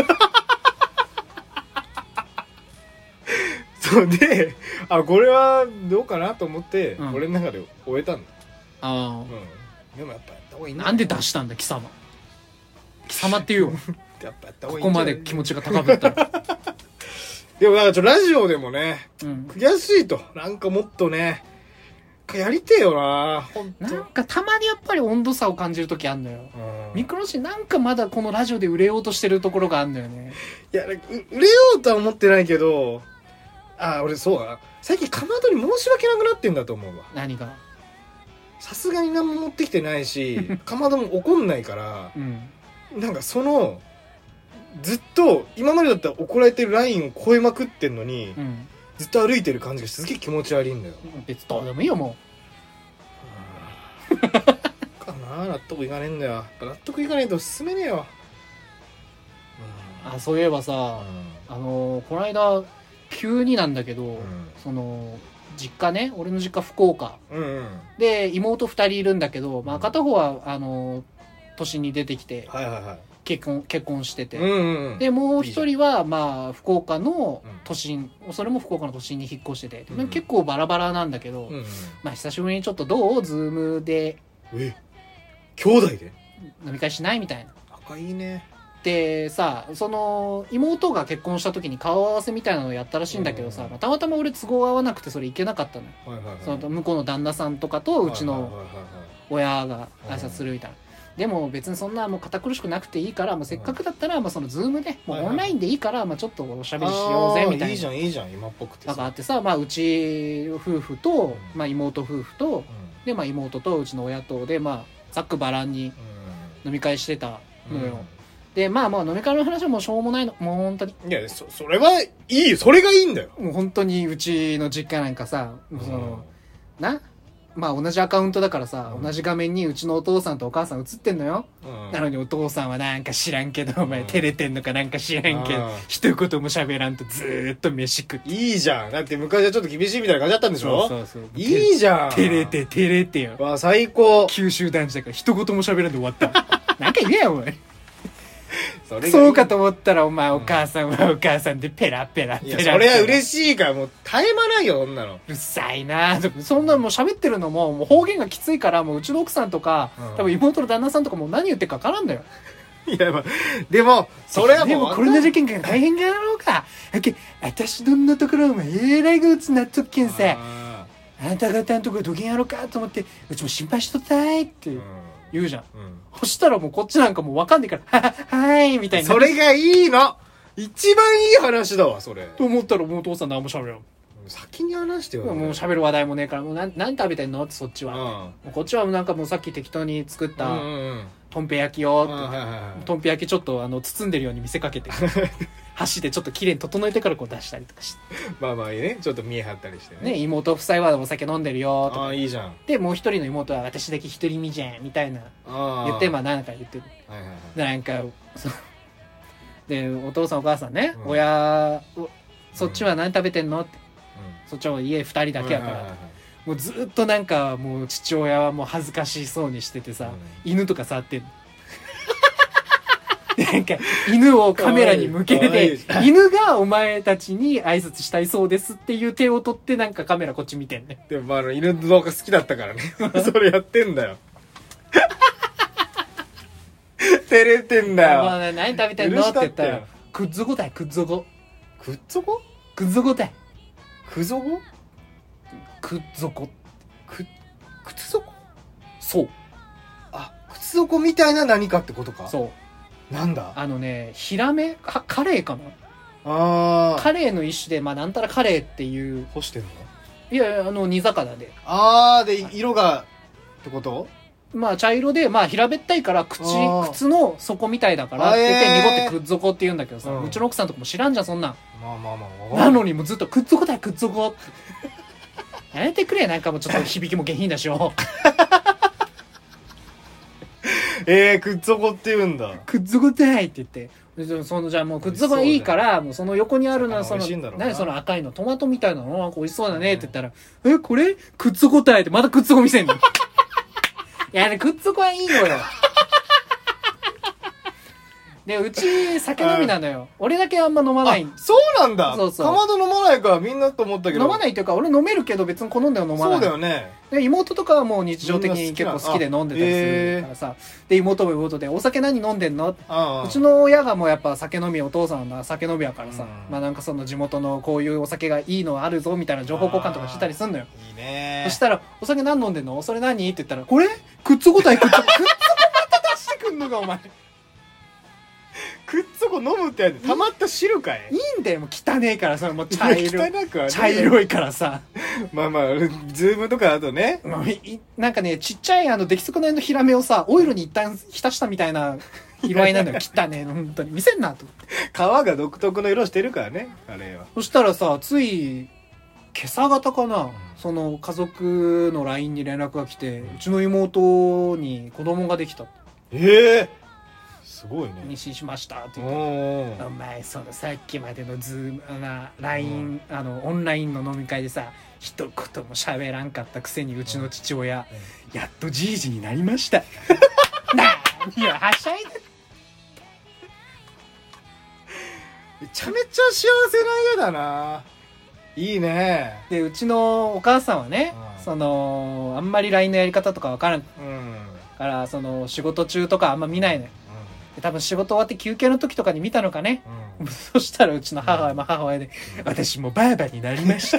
そうで、これはどうかなと思って、俺の中で終えたんだ。でもやっぱやった方がいいな。 なんで出したんだ貴様。貴様って言うよ。 やっぱやった方がいい。 ここまで気持ちが高ぶったら。 でもなんかラジオでもね、悔しいと。なんかもっとね、 やりてえよなほんと。 なんかたまにやっぱり温度差を感じる時あんのよ。ミクロシなんかまだこのラジオで売れようとしてるところがあんのよね。 いや、売れようとは思ってないけど、俺そうだな。最近かまどに申し訳なくなってんだと思うわ。 何が？ さすがに何も持ってきてないし、かまども怒んないから、なんかずっと今までだったら怒られてるラインを超えまくってんのに、ずっと歩いてる感じがすげえ気持ち悪いんだよ。 別にどうでもいいよもう。かな、納得いかねえんだよ。納得いかねえと進めねえよ。 そういえばさ、この間急になんだけど、実家ね、俺の実家福岡、で妹2人いるんだけど、まあ、片方は都心に出てきて、結婚してて、でもう一人はまあ福岡の都心、それも福岡の都心に引っ越してて、結構バラバラなんだけど、まあ久しぶりにちょっとどうズームで兄弟で飲み会しないみたいな。 仲いいね。 でさ、その妹が結婚した時に顔合わせみたいなのをやったらしいんだけどさ、たまたま俺都合合わなくてそれ行けなかったのよ。その向こうの旦那さんとかとうちの親が挨拶するみたいな。でも別にそんなもう堅苦しくなくていいから、もうせっかくだったらまあそのズームでもうオンラインでいいから、まあちょっとおしゃべりしようぜみたいな。 いいじゃんいいじゃん今っぽくてなんかあってさ、まあうち夫婦と、まあ妹夫婦と、でまあ妹とうちの親とでまあざっくばらんに飲み会してたのよ。でまあ飲み会の話はもうしょうもないの、もう本当に。 いやそれはいいよ、それがいいんだよ。 もう本当にうちの実家なんかさ、まあ同じアカウントだからさ、同じ画面にうちのお父さんとお母さん映ってんのよ。なのにお父さんはなんか知らんけど、お前照れてんのかなんか知らんけど、一言も喋らんとずーっと飯食って。 いいじゃん。だって昔はちょっと厳しいみたいな感じだったんでしょ。 そういいじゃん。 照れてよ。 わ、最高。 九州男児だから一言も喋らんで終わった。なんか言えよ、お前。 そそうかと思ったらお前お母さんはお母さんでペラペラペラ。 いやそれは嬉しいからもう絶え間ないよそんなの。 うるさいな。そんなもう喋ってるのももう方言がきついから、もううちの奥さんとか、多分妹の旦那さんとかも何言ってるか分からんだよ。 いやまあでもそれはもうでもコロナ事件が大変だろうか。私どんなところお前らいがうつなっとっけんさ、あんた方のところどげんやろうかと思ってうちも心配しとったいって言うじゃん。そしたらもうこっちなんかもう分かんないからはいみたいな。 それがいいの。一番いい話だわそれ。 と思ったらもうお父さん何も喋らん。 先に話してよ。 もう喋る話題もねえから、もう何食べてんのってそっちは。もうこっちはなんかもうさっき適当に作ったとんぺ焼きよって。とんぺ焼きちょっと包んでるように見せかけて箸でちょっと綺麗に整えてからこう出したりとかして。 まあいいね。ちょっと見え張ったりしてね。妹夫妻はお酒飲んでるよとか。 いいじゃん。 でもう一人の妹は私だけ独り身じゃんみたいな言って、まあなんか言ってる。でなんかでお父さんお母さんね、親そっちは何食べてんのって、そっちは家2人だけやから、もうずっとなんかもう父親はもう恥ずかしそうにしててさ、犬とか触ってんの。なんか犬をカメラに向けて、犬がお前たちに挨拶したいそうですっていう手を取ってなんかカメラこっち見てんね。 でも犬の動画好きだったからね。それやってんだよ。照れてんだよ。 何食べてんのって言ったらくっぞこだよ。くっぞこだよ。くっぞこ靴底。 そう。 靴底みたいな何かってことか。 そう。 なんだ。 ヒラメカレーかな。カレーの一種でなんたらカレーっていう。 干してんの？ いや煮魚で。 で色がってこと？ 茶色で平べったいから靴の底みたいだからって言って濁ってくっぞこって言うんだけどさ、うちの奥さんとかも知らんじゃんそんなん。なのにもうずっとくっぞこだよくっぞこってやめてくれ。なんかもうちょっと響きも下品だしよ。 くっぞこって言うんだ。 くっぞこだいって言って、じゃあもうくっぞこいいからもうその横にあるのは何その赤いのトマトみたいなのなんか美味しそうだねって言ったら、これくっぞこだいってまたくっぞこ見せんの。いやくっぞこはいいのよ。 で、うち酒飲みなのよ。俺だけあんま飲まない。 そうなんだ。 そうそう。 かまど飲まないからみんなと思ったけど。 飲まないっていうか、俺飲めるけど別に好んでは飲まない。 そうだよね。 で、妹とかはもう日常的に結構好きで飲んでたりするからさ。で、妹も妹で、お酒何飲んでんの？うちの親がもうやっぱ酒飲み、お父さんは酒飲みやからさ。まあなんかその地元のこういうお酒がいいのあるぞみたいな情報交換とかしてたりすんのよ。 いいね。 そしたら、お酒何飲んでんの？それ何？って言ったら、これ？くっつこたい、くっつこまた出してくんのか、お前。 くっつこ飲むってやつ溜まった汁かい？ いいんだよ、もう汚ねえからさ、もう茶色い。 汚くはね、 茶色いからさ。 まあまあ、ズームとかだとね。 なんかね、ちっちゃい出来損ないのヒラメをさ、オイルに一旦浸したみたいな色合いなのよ。汚ねえの、本当に。見せんなと。 皮が独特の色してるからね、あれは。 そしたらさ、つい、今朝方かな、その家族の LINE に連絡が来て、うちの妹に子供ができた。 すごいね。 妊娠しましたって言って、お前そのさっきまでのズームLINE、オンラインの飲み会でさ、一言も喋らんかったくせにうちの父親、やっとじいじになりました。何よ、はしゃいで。 めちゃめちゃ幸せな家だな。いいね。 で、うちのお母さんはね、あんまり LINE のやり方とかわからん。から、仕事中とかあんま見ないのよ。多分仕事終わって休憩の時とかに見たのかね。そしたらうちの母親で、私もばあばになりました。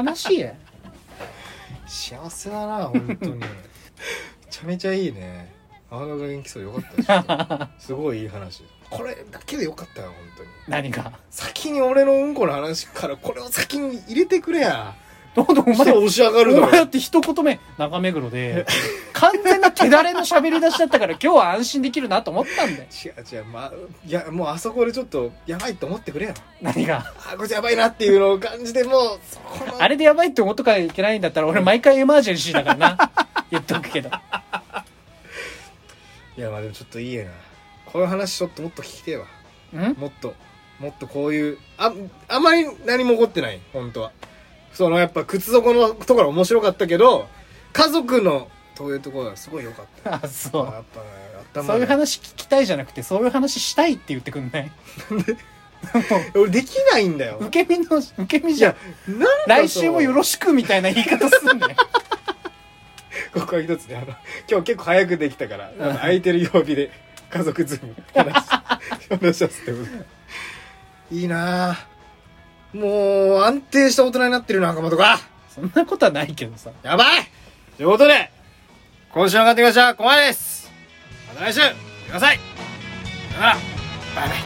悲しいや。 幸せだな、本当に。めちゃめちゃいいね。母親が元気そうよかったし。すごいいい話。これだけでよかったよ、本当に。 何が？ 先に俺のうんこの話からこれを先に入れてくれや。 どうでお前押し上がるの。 お前だって一言目、中目黒で、完全な手だれの喋り出しだったから今日は安心できるなと思ったんだよ。 違う、いや、もうあそこでちょっとやばいと思ってくれよ。 何が？ こいつやばいなっていうのを感じてもう、 あれでやばいって思っとかいけないんだったら俺毎回エマージェンシーだからな。言っとくけど。 いや、まあでもちょっといいな。こういう話ちょっともっと聞きてえわ。もっとこういう、あんまり何も起こってない、本当は。やっぱ靴底のところ面白かったけど、家族のそういうところがすごい良かった。 あ、そう。 やっぱ、 そういう話聞きたいじゃなくて、そういう話したいって言ってくんない？ 俺できないんだよ。 受け身じゃん。来週もよろしくみたいな言い方すんね。 ここは一つね、今日結構早くできたから、空いてる曜日で家族ズーム話させてもらう。いいなぁ。もう安定した大人になってるな、かまどが。 そんなことはないけどさ。 やばいということで、今週の勝手きました、ここまでです。また来週、見てください。さよなら。バイバイ。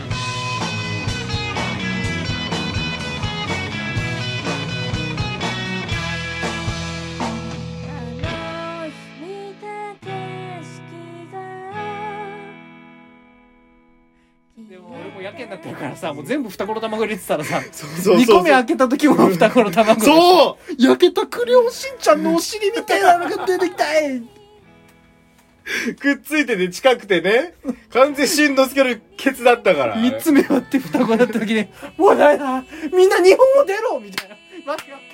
でも俺もやけになってるからさ、もう全部双子の卵入れてたらさ、 2 個目開けた時も双子の卵。 そう焼けたクレヨンしんちゃんのお尻みたいなのが出てきたい。 くっついてて近くてね、完全しんのすけるケツだったから。 3つ目割って双子だった時に、もうだよな、みんな日本を出ろみたいな。